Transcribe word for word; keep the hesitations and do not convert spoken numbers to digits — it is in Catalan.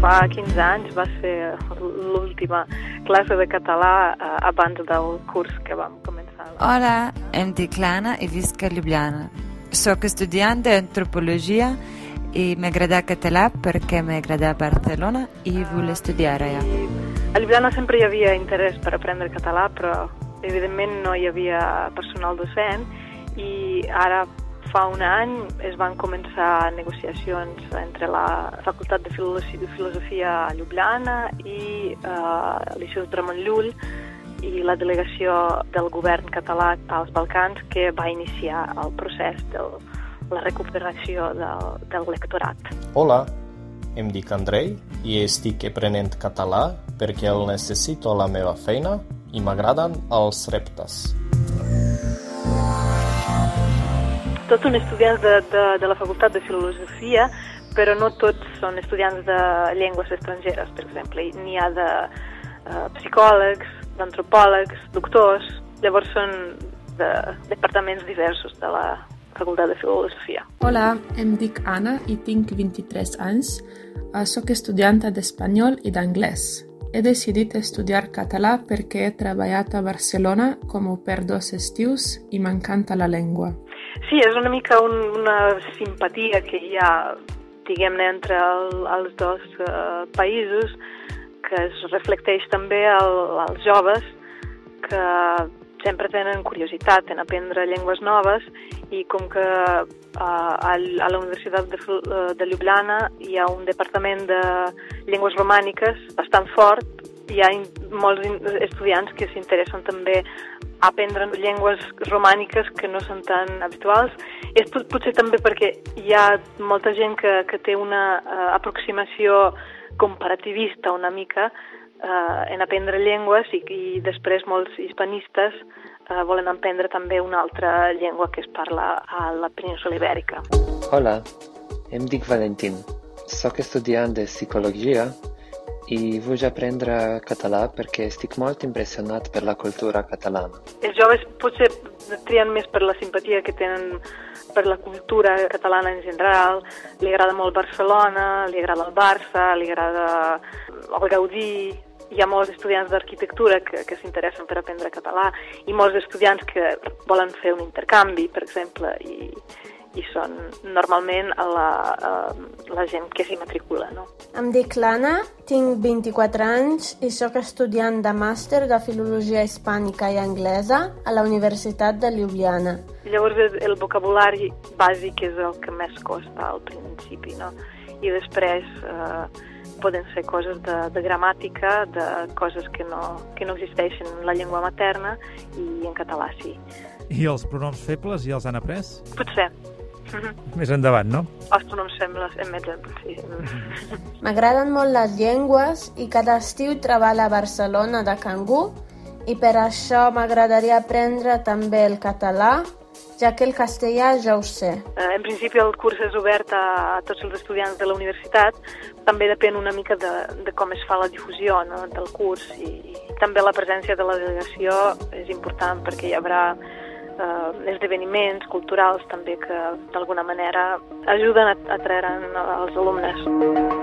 fa quinze anys va ser l'última classe de català eh, abans del curs que vam començar. Hola, em dic Lana i visc a Ljubljana. Soc estudiant d'antropologia i m'agrada català perquè m'agrada Barcelona i vull estudiar allà. A Ljubljana sempre hi havia interès per aprendre català, però evidentment no hi havia personal docent i ara fa un any es van començar negociacions entre la Facultat de Filosofia a Ljubljana i eh, l'Institut Ramon Llull i la delegació del govern català als Balcans, que va iniciar el procés de la recuperació del, del lectorat. Hola, em dic Andrei i estic aprenent català perquè el necessito a la meva feina i m'agraden els reptes. Tots són estudiants de, de, de la Facultat de Filosofia, però no tots són estudiants de llengües estrangeres, per exemple. N'hi ha de uh, psicòlegs, d'antropòlegs, doctors, llavors són de departaments diversos de la Facultat de Filosofia. Hola, em dic Anna i tinc vint-i-tres anys. Soc estudianta d'espanyol i d'anglès. He decidit estudiar català perquè he treballat a Barcelona com per dos estius i m'encanta la llengua. Sí, és una mica un, una simpatia que hi ha, diguem-ne, entre el, els dos uh, països, que es reflecteix també al, als joves que sempre tenen curiositat en aprendre llengües noves i com que uh, a, a la Universitat de, de Ljubljana hi ha un departament de llengües romàniques bastant fort, hi ha in, molts in, estudiants que s'interessen també a aprendre llengües romàniques que no són tan habituals. És pot, potser també perquè hi ha molta gent que, que té una uh, aproximació comparativista una mica eh, en aprendre llengües i, i després molts hispanistes eh, volen aprendre també una altra llengua que es parla a la península Ibèrica. Hola, em dic Valentín. Soc estudiant de psicologia i vull aprendre català perquè estic molt impressionat per la cultura catalana. Els joves potser trien més per la simpatia que tenen per la cultura catalana en general. Li agrada molt Barcelona, li agrada el Barça, li agrada el Gaudí. Hi ha molts estudiants d'arquitectura que, que s'interessen per aprendre català i molts estudiants que volen fer un intercanvi, per exemple, i, i són normalment a la, a la gent que s'hi matricula, no? Em dic Lana, tinc vint-i-quatre anys i sóc estudiant de màster de Filologia Hispànica i Anglesa a la Universitat de Ljubljana. Llavors el vocabulari bàsic és el que més costa al principi, no? I després eh, poden ser coses de, de gramàtica, de coses que no, que no existeixen en la llengua materna i en català sí. I els pronoms febles ja els han après? Potser. Més endavant, no? Els pronoms febles, en més, sí. M'agraden molt les llengües i cada estiu treballo a Barcelona de cangú i per això m'agradaria aprendre també el català, ja que el castellà ja ho sé. En principi el curs és obert a tots els estudiants de la universitat, també depèn una mica de, de com es fa la difusió, no?, del curs i, i també la presència de la delegació és important perquè hi haurà eh, esdeveniments culturals també que d'alguna manera ajuden a, a treure els alumnes.